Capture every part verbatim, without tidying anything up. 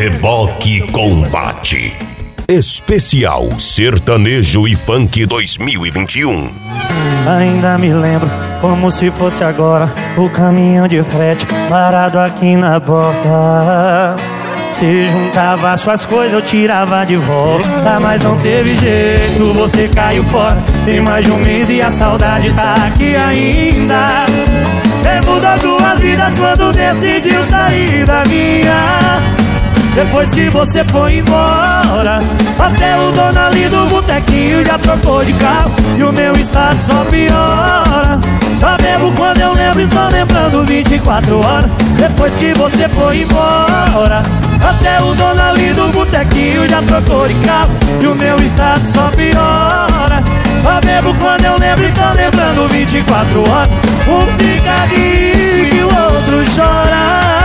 Reboque Combate. Especial Sertanejo e Funk dois mil e vinte e um. Ainda me lembro, como se fosse agora, o caminhão de frete parado aqui na porta. Se juntava suas coisas, eu tirava de volta, mas não teve jeito, você caiu fora. Tem mais de um mês e a saudade tá aqui ainda. Você mudou duas vidas quando decidiu sair da minha. Depois que você foi embora, até o dono ali do botequinho já trocou de carro, e o meu estado só piora. Só bebo quando eu lembro e tô lembrando vinte e quatro horas. Depois que você foi embora, até o dono ali do botequinho já trocou de carro, e o meu estado só piora. Só bebo quando eu lembro e tô lembrando vinte e quatro horas. Um fica rico e o outro chora.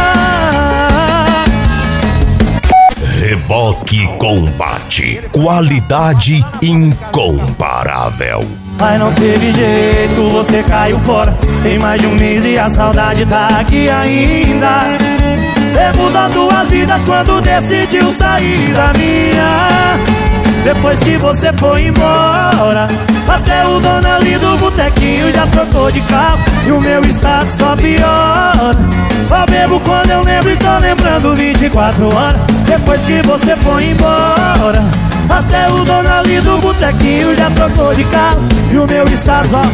Reboque Combate. Qualidade incomparável. Mas não teve jeito, você caiu fora. Tem mais de um mês e a saudade tá aqui ainda. Você mudou duas vidas quando decidiu sair da minha. Depois que você foi embora, até o dono ali do botequinho já trocou de carro, e o meu estado só piora. Só bebo quando eu lembro e tô lembrando vinte e quatro horas. Depois que você foi embora, até o dono ali do botequinho já trocou de carro, e o meu estado só...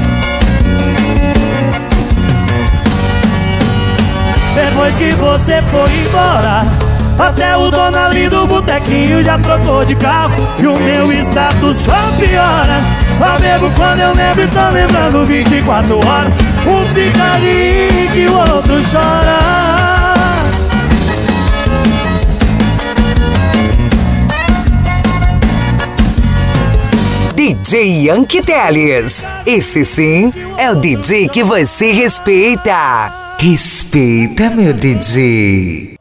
Depois que você foi embora, até o dono ali do botequinho já trocou de carro, e o meu status só piora. Só bebo quando eu lembro e tô lembrando vinte e quatro horas. Um fica rico e o outro chora. D J Yankee Teles. Esse sim é o D J que você respeita. Respeita, meu D J.